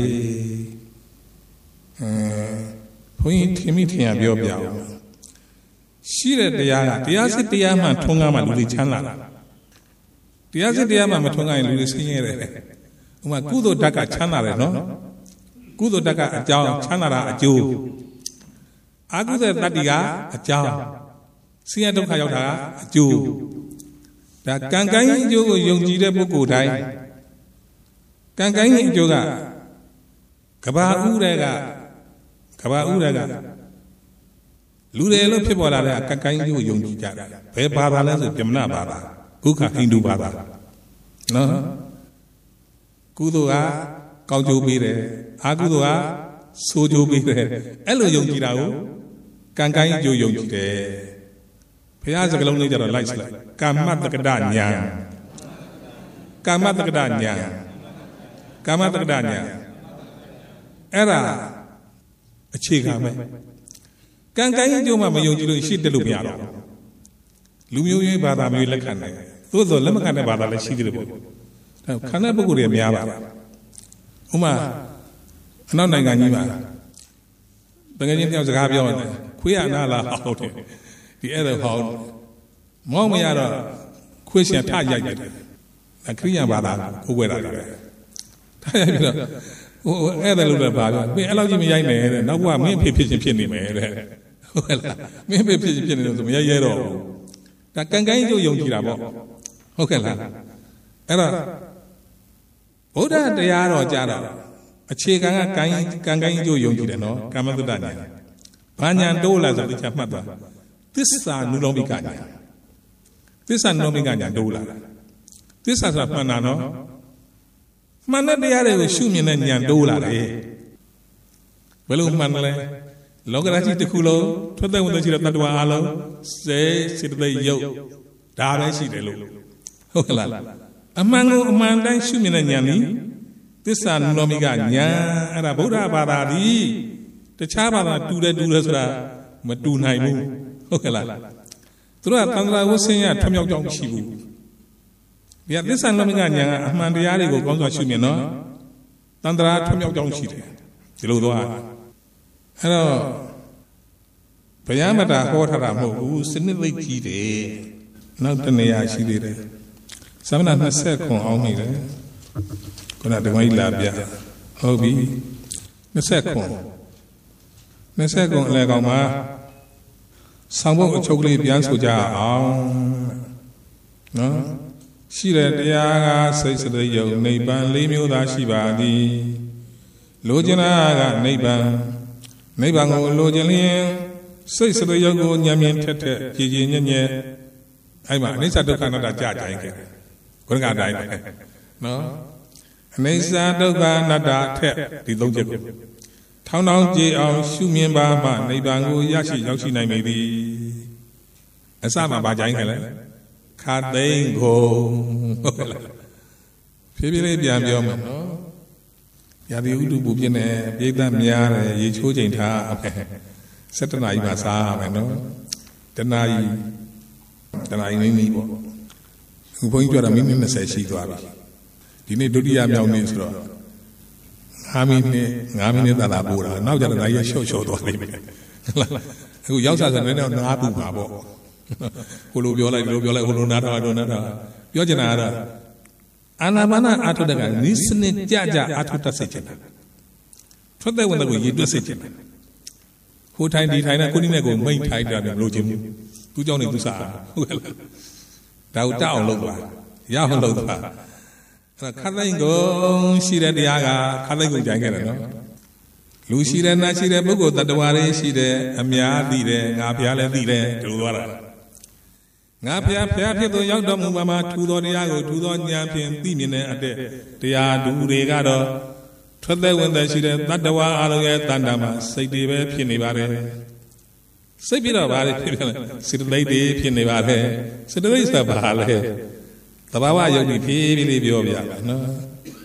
[SPEAKER 1] အဲဘုန်းကြီးထင်မိထင်ရပြောပြအောင်ရှိတဲ့တရားကတရားစစ်တရားမှထွန်းကားမှလူတွေချမ်းသာတာတရားစစ်တရားမှမထွန်းကားရင်လူတွေဆင်းရဲတယ်ဥပမာကုသိုလ်ဓာတ်ကချမ်းသာတယ်နော်ကုသိုလ်ဓာတ်ကအကြောင်းချမ်းသာတာအကျိုးအကုသိုလ်ဓာတ်ကအကြောင်းဆင်းရဲဒုက္ခရောက်တာအကျိုးဒါကံကိုင်းအကျိုးကိုယုံကြည်တဲ့ပုဂ္ဂိုလ်တိုင်းကံကိုင်းအကျိုးကကဘာဥရဲကကဘာဥရဲကလူတွေလို့ဖြစ်ပေါ်လာတဲ့ကံကိုင်းအကျိုးကိုယုံကြည်ကြတယ်ဘယ်ဘာသာလဲဆိုပြမနာဘာသာကုခဟိန္ဒူဘာသာနော်ကုသိုလ်ကကောင်းကျိုးပေးတယ်အကုသိုလ်ကဆိုးကျိုးပေးတယ်အဲ့လိုယုံကြည်တာကိုကံကိုင်းအကျိုးယုံကြည်တယ်ဘုရားစကားလုံးလေးကြတော့လိုက်စလိုက်ကာမတက္ကဒညာကာမတက္ကဒညာကာမတက္ကဒညာအဲ့ဒါအခြေခံပဲကံကိုင်းအကျိုးမှမယုံကြည်လို့ရှိတယ်လို့မရတော့လူမျိုးရေးဘာသာမျိုးလက်ခံတယ်သို့သောလက်မခံတဲ့ဘာသာလည်းရှိသေးတယ်ပေါ့ခန္ဓာပုဂ္ဂိုလ်တွေများပါဥမာအနောက်နိုင်ငံကြီးမှာတကယ်ချင်းပြောစကားပြောတယ်ခွေးရနာလားဟောတယ်ဒီအဲ့ဒါဟောမောင်းမရတော့ခွေးရှင်ထရိုက်တယ်ခရိယာဘာသာကိုယ်ွယ်တာပဲထရိုက်ပြီးတော့ဟိုအဲ့ဒါလို့လည်းပါပြောမင်းအဲ့လောက်ကြီးမရိုက်နဲ့တဲ့နောက်ဘဝမင်းဖြစ်ဖြစ်ချင်းဖြစ်နေမယ်တဲ့ဟုတ်လားမင်းဖြစ်ဖြစ်ချင်းဖြစ်နေလို့ဆိုမရရဲတော့ဘူးဒါကံကိုင်းကျိုးယုံကြည်တာပေါ့ဟုတ်ကဲ့လားအဲ့တော့ဗုဒ္ဓတရားတော်ကြတော့အခြေခံကကံကံကိုင်းကျိုးယုံကြည်တယ်နော်ကာမတုဒ္ဒညာဘာညာတိုးလာဆိုပြီးချမှတ်သွားသစ္စာနုလောမိကညာသစ္စာနုလောမိကညာတိုးလာသစ္စာဆိုတာမှန်တာနော်မှန်တဲ့တရားတွေကိုရှုမြင်တဲ့ဉာဏ်တိုးလာတယ်ဘယ်လိုမှန်လဲလောကဓာတ်ကြီးတစ်ခုလုံးထွက်သက်ဝင်သက်ရှိတဲ့တ attva အလုံးစေစေတသိက်ယုတ်ဒါပဲရှိတယ်လို့ဟုတ်ကဲ့လားအမှန်ကိုအမှန်တိုင်းရှုမြင်တဲ့ဉာဏ်នេះသစ္စာနုလောမိကဉာဏ်အဲ့ဒါဗုဒ္ဓဘာသာဒီတခြားဘာသာတူတယ်တူတယ်ဆိုတာမတူနိုင်ဘူးဟုတ်ကဲ့လားသူတို့ကသံဃာဝဆင်းရထွမြောက်ကြောင်းရှိဘူးဒီသစ္စာနုလောမိကဉာဏ်ကအမှန်တရားတွေကိုကောင်းစွာရှုမြင်နော်သံဃာထွမြောက်ကြောင်းရှိတယ်ဒီလိုတော့အဲ့တော့ဘုရားမတာဟောထားတာမဟုတ်ဘူးစနစ်သိကြီးတယ်နောက်တနေရာရှိသေးတယ်သမဏနှစ်ဆက်ခွန်အောင်မိတယ်ခုနတကွန်ကြီးလာပြဟုတ်ပြီနှစ်ဆက်ခွန်နှစ်ဆက်ခွန်အလဲကောင်မှာဆောင်းဖို့အချုပ်ကလေးပြန်ဆိုကြအောင်နော်ရှိတဲ့တရားကစိတ်စရိယုံနိဗ္ဗာန်၄မျိုးသာရှိပါသည်လိုချင်တာကနိဗ္ဗာန်နိဗ္ဗာန်ကိုလိုချင်လျင်စိတ်စရိယုံကိုဉာဏ်မြင်ထက်ထက်ကြည်ကြည်ညက်ညက်အဲ့မှာအနိစ္စဒုက္ခအနတ္တကြာကြိုင်ခဲ့ခုနကအတိုင်းပဲနော်အနိစ္စဒုက္ခအနတ္တထက်ဒီသုံးချက်ကိုထောင်းထောင်းကြည်အောင်ရှုမြင်ပါမှနိဗ္ဗာန်ကိုရရှိရောက်ရှိနိုင်ပြီသည်အစမှဘာကြိုင်ခဲ့လဲခါသိန်းကိုဟုတ်ကဲ့လားဖြည်းဖြည်းလေးပြန်ပြောမယ်နော်ရာသီဥတုပူပြင်းနေပြိဿများတယ်ရေချိုးချိန်ထားစက်တနာကြီးမှာစားရမယ်နော်တနာကြီးတနာကြီးနည်းနည်းပေါ့အခုဘုန်းကြီးပြောတာမိနစ်၂၀ရှိသွားပြီဒီနေ့ဒုတိယမြောက်နေ့ဆိုတော့၅မိနစ်၅မိနစ်သာသာပို့တာနောက်ကျတော့နိုင်ရရှော့ရှော့သွားလိမ့်မယ်အခုရောက်စားစနေတော့နားပူပါပေါ့ဟိုလိုပြောလိုက်ဒီလိုပြောလိုက်ဟိုလိုနားတော့တော့နားတော့ပြောချင်တာကတော့အာနာပါနအာထုတကနိစနစ်ကြကြအာထုတတ်စေချင်တာထွက်တဲ့ဝင်တဲ့ကိုရည်တွက်စေချင်တယ်ဟိုထိုင်ဒီထိုင်နဲ့ကိုနိနဲ့ကိုမိတ်ထိုင်တာလည်းမလို့ချင်ဘူးသူเจ้าနေသူစားဟုတ်ကဲ့လားဒါကိုတတ်အောင်လုပ်ပါရအောင်လုပ်ပါအဲ့ခတ်သိမ့်ကုန်ရှိတဲ့တရားကခတ်သိမ့်ကုန်ကြိုင်ခဲ့တယ်နော်လူရှိတဲ့နတ်ရှိတဲ့ပုဂ္ဂိုလ်တ attva တွေရှိတဲ့အများသိတယ်ငါဘုရားလည်းသိတယ်ဒီလိုသွားတာငါဘုရားဘုရားဖြစ်သူရောက်တော်မူမှာမှာထူသောတရားကိုထူသောဉာဏ်ဖြင့်သိမြင်တဲ့အတဲ့တရားသူတွေကတော့ထွက်သက်ဝင်သက်ရှိတဲ့တ attva အလုံးရဲ့တဏ္ဍာမှာစိတ်တွေပဲဖြစ်နေပါတယ်စိတ်ပြီးတော့ဘာလဲဖြစ်လဲစေတသိက်တွေဖြစ်နေပါတယ်စေတသိက်ဆိုတာဘာလဲသဘာဝယုတ်ဒီဖြည်းဖြည်းလေးပြောပြပါနော်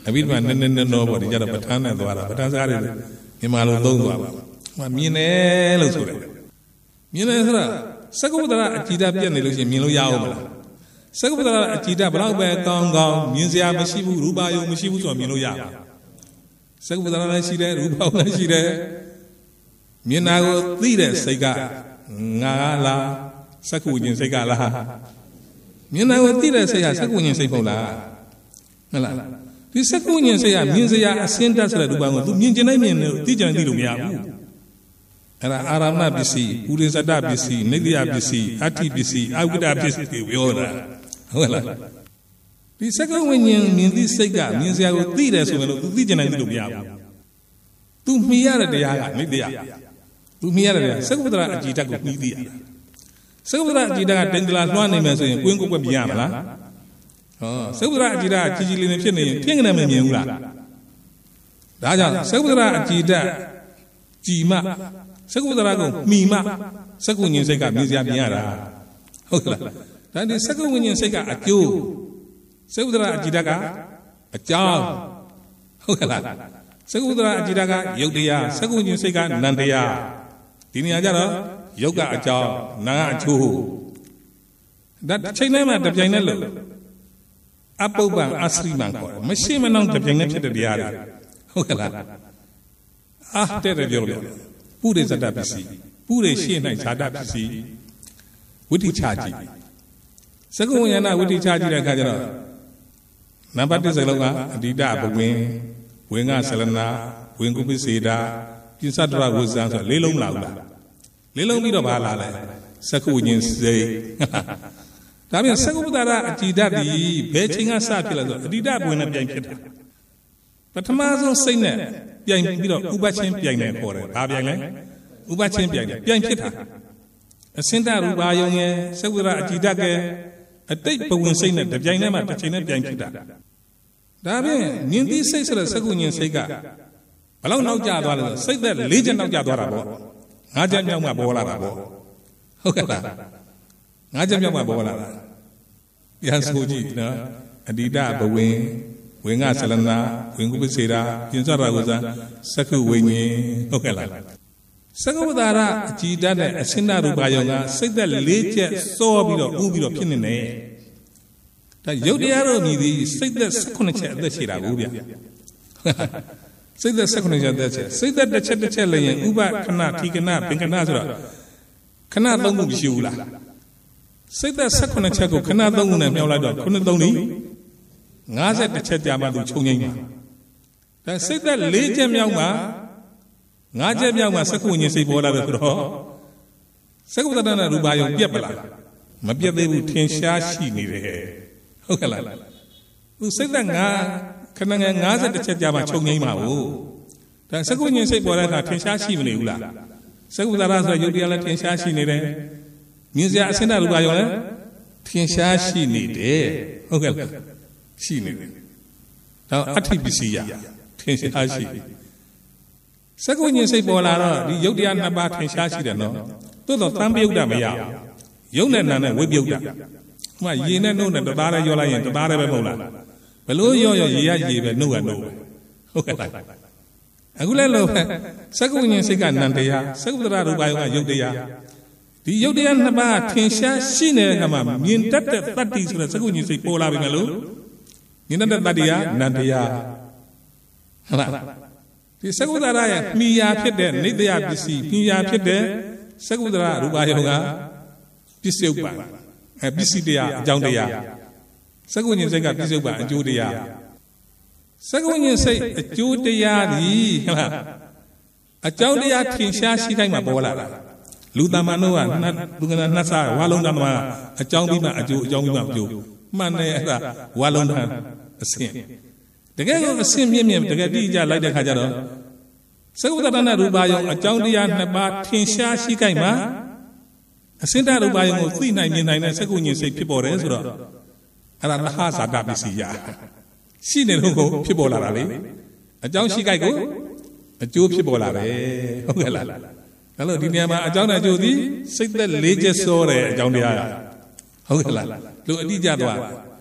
[SPEAKER 1] အဘိဓမ္မာနဲ့နဲ့တော့ပေါ့ဒီကြတော့ပဋ္ဌာန်းနဲ့သွားတာပဋ္ဌာန်းစားတယ်မြန်မာလိုသုံးသွားပါမမြင်တယ်လို့ဆိုတယ်မြင်တယ်ဆိုတာစက္ကုပ္ပတရအကြည်ဓာတ်ပြတ်နေလို့ရှိရင်မြင်လို့ရအောင်မလားစက္ကုပ္ပတရအကြည်ဓာတ်ဘလောက်ပဲကောင်းကောင်းမြင်စရာမရှိဘူးရူပယုံမရှိဘူးဆိုတော့မြင်လို့ရပါစက္ကုပ္ပတရလည်းရှိတယ်ရူပယုံလည်းရှိတယ်မြင်တာကိုသိတဲ့စိတ်ကငါလားစက္ကုဝိညာဉ်စိတ်ကလားမြင်တာကိုသိတဲ့စိတ်ကစက္ကုဝိညာဉ်စိတ်ပေါ့လားဟုတ်လားဒီစက္ကုဝိညာဉ်စိတ်ကမြင်စရာအစင်းတက်ဆိုတဲ့ရူပကိုသူမြင်ကျင်နိုင်မြင်လို့သိကြတယ်သိလို့မရဘူးအဲ့ဒါအာရမပစ္စည်းပုရိသတ္တပစ္စည်းနိတ္တယပစ္စည်းအဋ္ဌိပစ္စည်းအဝိဒ္ဓပစ္စည်းတွေပြောတာဟုတ်လားဒီစက္ကုဝိညာဉ်မြင်သိစိတ်ကမြင်စရာကိုသိတယ်ဆိုရင်လို့သူသိကြနိုင်သိလို့မရဘူးသူမှီရတဲ့တရားကနိတ္တယသူမှီရတဲ့တရားစက္ကုပ္ပတရအကြည်ဓာတ်ကိုမှီသိရတာစက္ကုပ္ပတရအကြည်ဓာတ်ကတင်္ဂလာလွှမ်းနေမယ်ဆိုရင်ကွင်းကွက်ကွက်မြင်ရမလားဟောစက္ကုပ္ပတရအကြည်ဓာတ်ကြီးကြီးလေးလေးဖြစ်နေရင်ထင်ကနေမမြင်ဘူးလားဒါကြောင့်စက္ကုပ္ပတရအကြည်ဓာတ်ကြည်မှစက္ကုပ္ပတရကိုမှီမှစက္ကုဝိညာဉ်စိတ်ကမြင်စရာမြင်ရတာဟုတ်လားဒါဒီစက္ကုဝိညာဉ်စိတ်ကအကျိုးစက္ကုပ္ပတရအကြည်ဓာတ်ကအကြောင်းဟုတ်ကဲ့လားစက္ကုပ္ပတရအကြည်ဓာတ်ကယုတ်တရားစက္ကုဝိညာဉ်စိတ်ကနံတရားဒီနေရာကျတော့ယုတ်ကအကြောင်းနာကအကျိုးဒါတစ်ချိန်တိုင်းမှာတစ်ပြိုင်တည်းလို့အပုပ္ပံအစရိမံခေါ်တယ်မရှိမနှောင်းတစ်ပြိုင်တည်းဖြစ်တဲ့တရားတွေဟုတ်ကဲ့လားအာတဲ့တယ်ပြောလို့ပုရိသတ္တပစ္စည်းပုရိရှင်း၌ဇာတပစ္စည်းဝိတိချကြည့်စက္ကုဝိညာဏဝိတိချကြည့်တဲ့အခါကျတော့နံပါတ်တစ်စလုံးကအဓိတဘဝင်ဝင်္ဂဆလနာဝင်ကုပ္ပစေတာကိစ္စတရဝဇ္ဇံဆိုလေးလုံးလာဘူးလားလေးလုံးပြီးတော့ဘာလာလဲစက္ကုဝိညာဉ်စိတ်ဒါပြန်စက္ကုပ္ပတရအကြည်ဓာတ်ဒီဘယ်ချိန်ကစဖြစ်လဲဆိုအဓိတဘဝင်နဲ့ပြန်ဖြစ်တာပထမဆုံးစိတ်နဲ့ပြိုင်ပြီးတော့ဥပချင်းပြိုင်နေပေါ်တယ်။ဘာပြိုင်လဲ။ဥပချင်းပြိုင်တယ်။ပြိုင်ဖြစ်တာ။အစင်းတရူပါယုံရဲ့စက္ကုတရအကြည်ဓာတ်ကအတိတ်ဘဝင်စိတ်နဲ့တပြိုင်တည်းမှာတစ်ချိန်နဲ့ပြိုင်ဖြစ်တာ။ဒါပြင်မြင်သိစိတ်ဆိုတဲ့စက္ကုဉ္စိတ်ကဘလောက်နောက်ကျသွားလဲဆိုစိတ်သက်လေးချက်နောက်ကျသွားတာပေါ့။ငါးချက်မြောက်မှပေါ်လာတာပေါ့။ဟုတ်ကဲ့လား။ငါးချက်မြောက်မှပေါ်လာတာ။ပြန်ဆိုကြည့်နော်။အဓိတဘဝင်ဝင်္ဂဆလနာဝင်ကုပ္ပစေတာပြင်စရဝဇ္ဇစက္ခုဝိညာဉ်ဟုတ်ကဲ့လားစက္ကုပ္ပတရအကြည်ဓာတ်နဲ့အစင်းတရူပါယုံကစိတ်သက်လေးချက်စောပြီးတော့ဥပြီးတော့ဖြစ်နေတယ်ဒါယုတ်တရားတို့မြည်သည်စိတ်သက်၁၈ချက်အသက်ရှိတာကိုဗျစိတ်သက်၁၈ချက်အသက်ရှိစိတ်သက်တစ်ချက်တစ်ချက်လည်းရင်ဥပခဏထိကဏပင်ကဏဆိုတော့ခဏသုံးခုမရှိဘူးလားစိတ်သက်၁၈ချက်ကိုခဏသုံးခုနဲ့မြောက်လိုက်တော့ခုနှစ်သုံးလေးငါးဆက်တစ်ချက်ကြာမှသူခြုံငိမ့်မှာဒါစိတ်သက်လေးချက်မြောက်မှာငါးချက်မြောက်မှာစက္ကုဝိညာဉ်စိတ်ပေါ်လာတယ်ဆိုတော့စက္ကုတ္တနာရူပါယုံပြက်ပလားမပြက်သေးဘူးထင်ရှားရှိနေတယ်ဟုတ်ကဲ့လားသူစိတ်သက်ငါခဏငယ်ငါးဆက်တစ်ချက်ကြာမှခြုံငိမ့်မှာဟုတ်ဒါစက္ကုဝိညာဉ်စိတ်ပေါ်တဲ့အခါထင်ရှားရှိမနေဘူးလားစက္ကုတ္တရာဆိုရုပ်တရားလည်းထင်ရှားရှိနေတယ်မြင်စရာအစင်းတရူပါယုံလည်းထင်ရှားရှိနေတယ်ဟုတ်ကဲ့လားရှိနေတယ်ဒါအဋ္ဌိပစ္စည်းရထင်ရှားရှိစက္ကုဉ္စိတ်ပေါ်လာတော့ဒီယုတ်တရားနှစ်ပါးထင်ရှားရှိတယ်နော်သို့တော့သံပယုတ်တာမရဘူးယုတ်နဲ့နာနဲ့ဝိပယုတ်တာဥမာရေနဲ့နှုတ်နဲ့တသားလေးရောလိုက်ရင်တသားလေးပဲမဟုတ်လားဘလို့ရောရောရေရရေပဲနှုတ်ကနှုတ်ပဲဟုတ်ကဲ့လားအခုလည်းလို့စက္ကုဉ္စိတ်ကနံတရားစက္ကုတ္တရရူပယုတ်ကယုတ်တရားဒီယုတ်တရားနှစ်ပါးထင်ရှားရှိနေတဲ့အခါမှာမြင်တတ်တဲ့တတ္တိဆိုတဲ့စက္ကုဉ္စိတ်ပေါ်လာပြီမလို့မြင်တတ်တဲ့တတ္တိကနံတရားဟုတ်လားဒီစက္ကုတ္တရရဲ့မိယာဖြစ်တဲ့နိတ္တယပစ္စည်းမိယာဖြစ်တဲ့စက္ကုတ္တရရူပယုံကပစ္စုပ္ပန်အဲပစ္စည်းတရားအကြောင်းတရားစက္ကုဉ္စိတ်ကပစ္စုပ္ပန်အကျိုးတရားစက္ကုဉ္စိတ်အကျိုးတရားဒီဟုတ်လားအကြောင်းတရားထင်ရှားရှိတိုင်းမှာပေါ်လာတာလူတမန်တို့ကနှတ်လူကနာနှတ်စားဝါလုံးတမန်ကအကြောင်းပြီးမှအကျိုးအကြောင်းပြီးမှအကျိုးမှန်တယ်အဲ့ဒါဝါလုံးတအဆင့်တကယ်ကိုအဆင့်မြင့်မြင့်တကယ်တိကျလိုက်တဲ့ခါကျတော့စက္ကုတ္တနာရူပယုံအကြောင်းတရားနှစ်ပါးထင်ရှားရှိကြိုက်မှာအစင်းတရူပယုံကိုသိနိုင်မြင်နိုင်တဲ့စက္ကုဉ္စိတ်ဖြစ်ပေါ်တယ်ဆိုတော့အဲ့ဒါလဟဇာတပစ္စည်းရရှိနေလို့ကိုဖြစ်ပေါ်လာတာလေအကြောင်းရှိကြိုက်ကိုအကျိုးဖြစ်ပေါ်လာတယ်ဟုတ်ကဲ့လားဒါလို့ဒီနေရာမှာအကြောင်းနဲ့အကျိုးသည်စိတ်သက်လေးချက်စောတယ်အကြောင်းတရားဟုတ်ကဲ့လားလူအတိကျသွား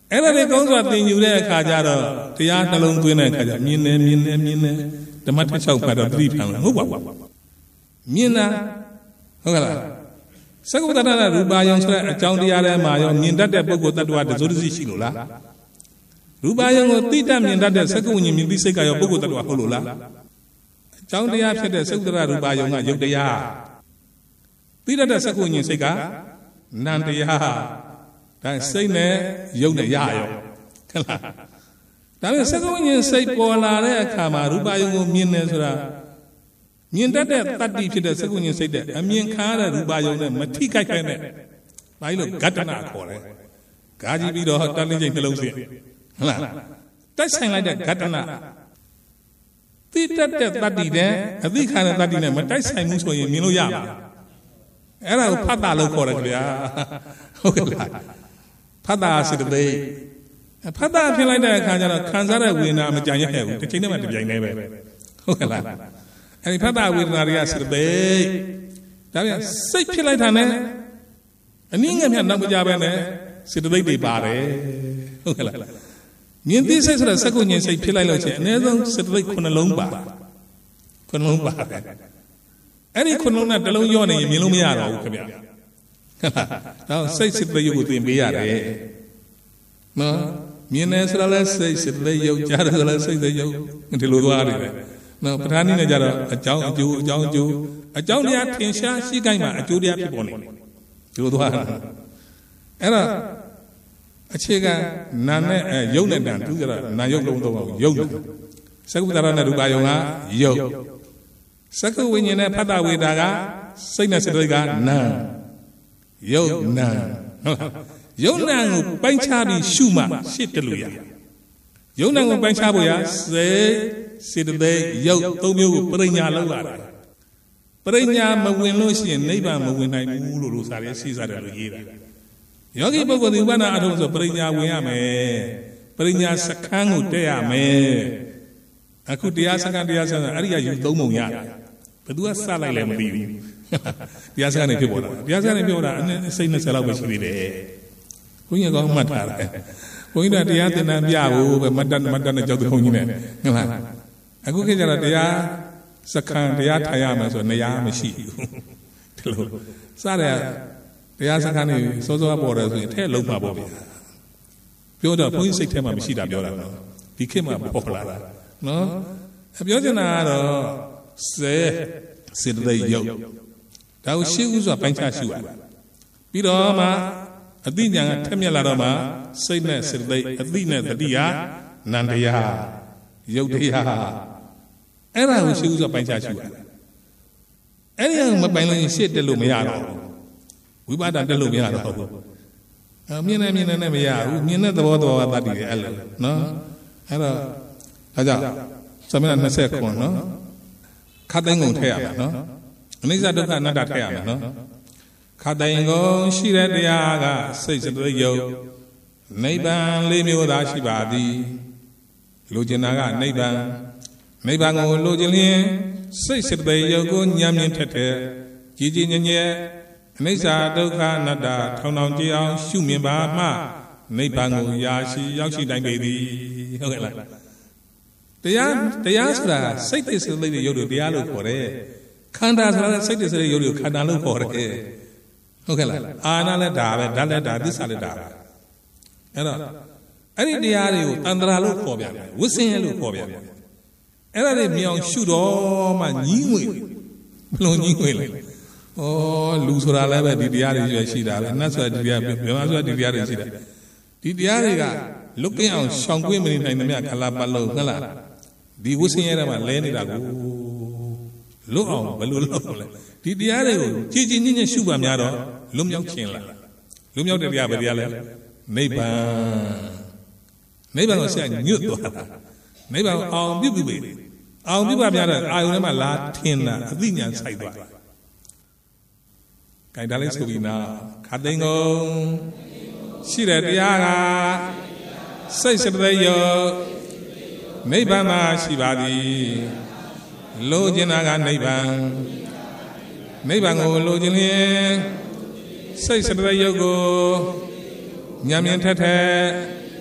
[SPEAKER 1] အဲ့ဒါတွေကောင်းစွာသင်ယူတဲ့အခါကျတော့တရားနှလုံးသွင်းတဲ့အခါကျမြင်နေမြင်နေမြင်နေဓမ္မထ၆ပါတော့သတိဖန်လာဟုတ်ပါဘူးမြင်တာဟုတ်ကလားသက္ကုတ္တရရူပါယုံဆိုတဲ့အကြောင်းတရားထဲမှာရောမြင်တတ်တဲ့ပုဂ္ဂိုလ်တ attva တစိုးတစီရှိလို့လားရူပါယုံကိုသိတတ်မြင်တတ်တဲ့သက္ကုဝိညာဉ်မြင်သိစိတ်ကရောပုဂ္ဂိုလ်တ attva ဟုတ်လို့လားအကြောင်းတရားဖြစ်တဲ့သက္ကုတ္တရရူပါယုံကယုတ်တရားသိတတ်တဲ့သက္ကုဝိညာဉ်စိတ်ကနံတရားဒါစိတ်နဲ့ယုတ်နဲ့ရရောဟုတ်လားဒါပေမဲ့သက္ကုဝိညာဉ်စိတ်ပေါ်လာတဲ့အခါမှာရူပါယုံကိုမြင်တယ်ဆိုတာမြင်တတ်တဲ့တတ္တိဖြစ်တဲ့သက္ကုဉ္စိတ်တဲ့အမြင်ခါရတဲ့ရူပါယုံနဲ့မထိခိုက်ခိုက်နဲ့ဘာလို့ဂတ္တနာခေါ်လဲဂါကြည့်ပြီးတော့တလင်းချိန်နှလုံးစဉ်ဟုတ်လားတိုက်ဆိုင်လိုက်တဲ့ဂတ္တနာသိတတ်တဲ့တတ္တိနဲ့အသိခါတဲ့တတ္တိနဲ့မတိုက်ဆိုင်ဘူးဆိုရင်မြင်လို့ရမှာအဲ့ဒါကိုဖတ်တာလို့ခေါ်တယ်ခင်ဗျာဟုတ်ကဲ့လားဖတ်တာစေတသိက်ဖတ်တာဖြစ်လိုက်တဲ့အခါကျတော့ခံစားတဲ့ဝေဒနာမကြံ့ရဲ့ဘူးတစ်ချိန်တည်းမှတစ်ပြိုင်တည်းပဲဟုတ်ကဲ့လားအဲ့ဒီဖတ်တာဝေဒနာတွေကစေတသိက်ဒါပြန်စိတ်ဖြစ်လိုက်တာနဲ့အနည်းငယ်မျှနောက်မကြပဲနဲ့စေတသိက်တွေပါတယ်ဟုတ်ကဲ့လားမြင်သိစိတ်ဆိုတဲ့စက္ကုဉ္စိတ်ဖြစ်လိုက်လို့ချင်းအနည်းဆုံးစေတသိက်ခုနှလုံးပါခုနှလုံးပါတယ်အဲ့ဒီခုနှလုံးနဲ့တစ်လုံးရောနေရင်မြင်လို့မရတော့ဘူးခင်ဗျာဟုတ်လားဒါစိတ်စေတသိက်ရုပ်ကိုသင်ပေးရတယ်နော်မြင်တယ်ဆိုတော့လည်းစိတ်စေတသိက်ရုပ်ကြားတယ်ဆိုလည်းစိတ်စေတသိက်ရုပ်ဒီလိုသွားရတယ်နော်ပဋ္ဌာန်းနည်းနဲ့ကြတော့အကြောင်းအကျိုးအကြောင်းအကျိုးအကြောင်းတရားထင်ရှားရှိကိုင်းမှာအကျိုးတရားဖြစ်ပေါ်နေဒီလိုသွားအဲ့တော့အခြေခံနာနဲ့အဲယုတ်နဲ့တန်သူကြတော့နာယုတ်လုံးတော့ယုတ်တယ်သက္ကုတ္တရနဲ့ရူပါယုံကယုတ်သက္ကုဝိညာဉ်နဲ့ဖတ်တာဝေဒာကစိတ်နဲ့စိတ်တွေကနာယုတ်နာဟုတ်ယုတ်နာကိုပိုင်းခြားပြီးရှုမှရှစ်တယ်လို့ရယုတ်နာကိုပိုင်းခြားဖို့ရစေစေတသိက်ယုတ်သုံးမျိုးကိုပရိညာလောက်လာတာပရိညာမဝင်လို့ရှိရင်နိဗ္ဗာန်မဝင်နိုင်ဘူးလို့လို့စာရဲရှိစားတယ်လို့ရေးတာယောဂီပုဂ္ဂိုလ်ဒီဥပနာအထုံးဆိုပရိညာဝင်ရမယ်ပရိညာစခန်းကိုတက်ရမယ်အခုတရားစခန်းတရားစခန်းအဲ့ဒီကယူသုံးပုံရတယ်ဘယ်သူကစလိုက်လဲမသိဘူးတရားစခန်းနေဖြစ်ပေါ်လာတရားစခန်းနေဖြစ်ပေါ်လာအစိတ်နှစ်ဆယ်လောက်ပဲရှိသေးတယ်ဘုန်းကြီးကောင်းမှတ်ထားတယ်ဘုန်းကြီးကတရားသင်တန်းပြဖို့ပဲမတ်တမတ်တနဲ့ကြောက်တဲ့ဘုန်းကြီးနဲ့ဟုတ်လားအခုခေတ်ကျတော့တရားစခန်းတရားထိုင်ရမယ်ဆိုနေရာမရှိဘူးဒီလိုစတဲ့တရားစခန်းနေစောစောပေါ်တယ်ဆိုရင်ထဲလုံးမှာပေါ့ဗျာပြောတော့ဘုန်းကြီးစိတ်ထဲမှာမရှိတာပြောတာနော်ဒီခေတ်မှာပေါ်လာတာနော်ပြောချင်တာကတော့စေစေတသိက်ယုတ်ဒါကိုရှေ့ဥစွာပိုင်းခြားရှုရတယ်ပြီးတော့မှအသိဉာဏ်ကထက်မြက်လာတော့မှစိတ်နဲ့စေတသိက်အသိနဲ့တတိယနန္တရားယုတ်တရားအဲ့ဒါကိုရှေ့ဥစွာပိုင်းခြားရှုရတယ်အဲ့ဒီကမပိုင်းလို့ရှေ့တက်လို့မရတော့ဝိပဿနာတက်လို့မရတော့ဘူးအမြင်နဲ့မြင်နဲ့မရဘူးမြင်တဲ့သဘောသဘောကတတ်တယ်အဲ့လိုနော်အဲ့တော့ဒါကြောင့်သမဏနှစ်ဆက်ခွန်နော်ခတ်သိန်းကုန်ထည့်ရမှာနော်အနိစ္စဒုက္ခအနတ္တထည့်ရမှာနော်ခတ်သိန်းကုန်ရှိတဲ့တရားကစိတ်စတဲ့ယုတ်နိဗ္ဗာန်လေးမျိုးသာရှိပါသည်လိုချင်တာကနိဗ္ဗာန်နိဗ္ဗာန်ကိုလိုချင်လျင်စိတ်စတဲ့ယုတ်ကိုညံ့မြင့်ထက်ထက်ကြည်ကြည်ညံ့ညံ့အနိစ္စဒုက္ခအနတ္တထောင်ထောင်ကြည့်အောင်ရှုမြင်ပါမှနိဗ္ဗာန်ကိုရာရှိရောက်ရှိနိုင်ပေသည်ဟုတ်ကဲ့လားတရားတရားဆိုတာစိတ်တည်းစိတ်တွေရုပ်တွေတရားလို့ခေါ်တယ်ခန္ဓာဆိုတာစိတ်တည်းစိတ်တွေရုပ်တွေခန္ဓာလို့ခေါ်တယ်ဟုတ်ကဲ့လားအာနာလည်းဒါပဲဓာတ်လည်းဒါသစ္စာလည်းဒါပဲအဲ့တော့အဲ့ဒီတရားတွေကိုတန်ត្រာလို့ခေါ်ပြန်တယ်ဝိစင်ရလို့ခေါ်ပြန်တယ်အဲ့ဒါတွေမြောင်ရှုတော့မှညီးငွေဘယ်လိုညီးငွေလဲဩလူဆိုတာလည်းပဲဒီတရားတွေရှိတာပဲနတ်ဆိုတာဒီတရားမြမဆိုတာဒီတရားတွေရှိတာဒီတရားတွေကလွတ်ကင်းအောင်ရှောင်ကွင်းမနေနိုင်သမျှခလာပတ်လို့ဟုတ်လားဒီဝိစင်ရတဲ့မှာလဲနေတာကိုလွတ်အောင်ဘယ်လိုလုပ်လဲဒီတရားတွေကိုကြည်ကြည်ညင်ညင်ရှုပါများတော့လွတ်မြောက်ခြင်းလားလွတ်မြောက်တဲ့တရားပဲတရားလဲနိဗ္ဗာန်နိဗ္ဗာန်ကိုဆက်ညွတ်သွားတာနိဗ္ဗာန်အောင်ပြုပြုပဲအောင်ပြုပါများတော့အာယုန်ထဲမှာလာထင်တာအသိဉာဏ်ဆိုင်သွားတယ်။ကြိုင်ဒါလေးဆိုပြီးနာခတ်သိန်းကုန်ရှိတဲ့တရားကစိတ်စတဲ့ယုတ်နိဗ္ဗာန်မှာရှိပါသည်လိုချင်တာကနိဗ္ဗာန်နိဗ္ဗာန်ကိုလိုချင်လျင်စိတ်စတဲ့ယုတ်ကိုညံမြင်ထက်ထက်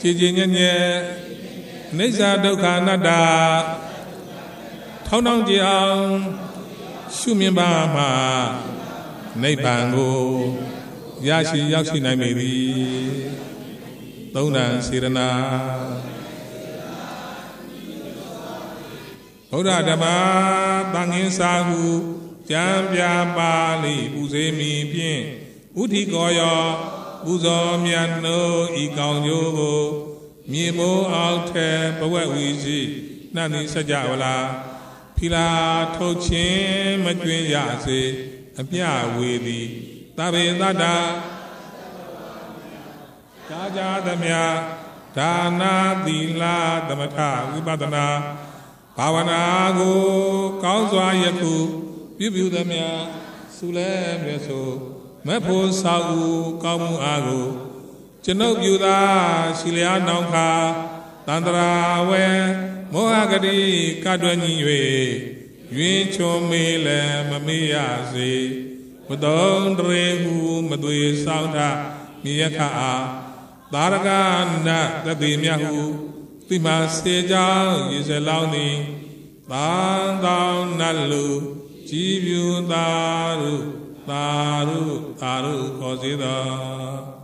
[SPEAKER 1] ကြည်ကြည်ညံ့ညံ့နိစ္စဒုက္ခအနတ္တထောင်းထောင်းကြအောင်ရှုမြင်ပါမှနိဗ္ဗာန်ကိုရရှိရောက်ရှိနိုင်ပေသည်သုံးတန်စေရနာဘုရားဓမ္မသံဃင်းစာဟုကြံပြပါလိပူဇေမိဖြင့်ဥထီကောယောပူဇော်မြတ်နိုးဤကောင်းကျိုးကိုမြေမိုးအောက်ထဲပဝက်ဝီရှိနှံ့သည်စကြဝဠာဖီလာထုတ်ခြင်းမကျွင်းရစေအပြဝေသည်သဗ္ဗေသတ္တကြာကြာသမျှဒါနာသီလသမထဝိပဿနာဘာဝနာကိုကောင်းစွာယခုပြုပြုသမျှသုလဲမြတ်ဆိုမဖို့ဆောက်ဦးကောင်းမှုအားကိုကျွန်ုပ်ပြုသာရှိလျာနောင်ခါတန္တရာဝဲမောဟဂတိကတွင်ကြီး၍ရွင်ချုံမေးလည်းမမေ့ရစေမတုံးတရေဟုမသွေဆောင်ထမြေယခအားသာရကနတ်တတိမြတ်ဟုတိမစေကြောင်းရေစလောင်းသည်သံတောင်းနတ်လူကြည်ပြူသာရုသာရုသာရုခေါ်စေသော